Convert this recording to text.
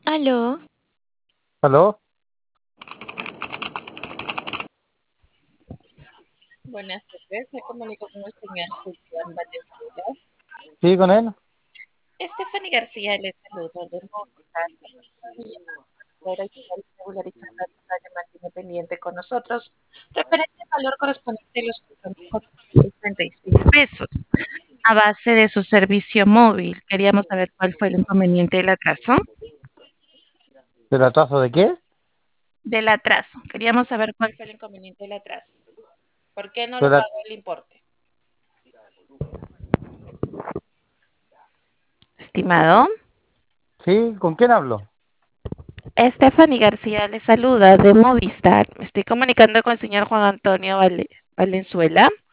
Aló, ¿Aló? buenas tardes. Me comunico con el señor Julián Valenzuela. ¿Sí, con él? Stephanie García le saludo de Movistar. Poder ayudar y regularizar la ruta de mantiene pendiente con nosotros, referente al valor correspondiente de los 436 pesos. A base de su servicio móvil, queríamos saber cuál fue el inconveniente del atraso. ¿Del atraso de qué? Del atraso. Queríamos saber cuál fue el inconveniente del atraso. ¿Por qué no Del lo a- pagó el importe? Estimado. ¿Sí? ¿Con quién hablo? Stephanie García le saluda de Movistar. Me estoy comunicando con el señor Juan Antonio Valenzuela.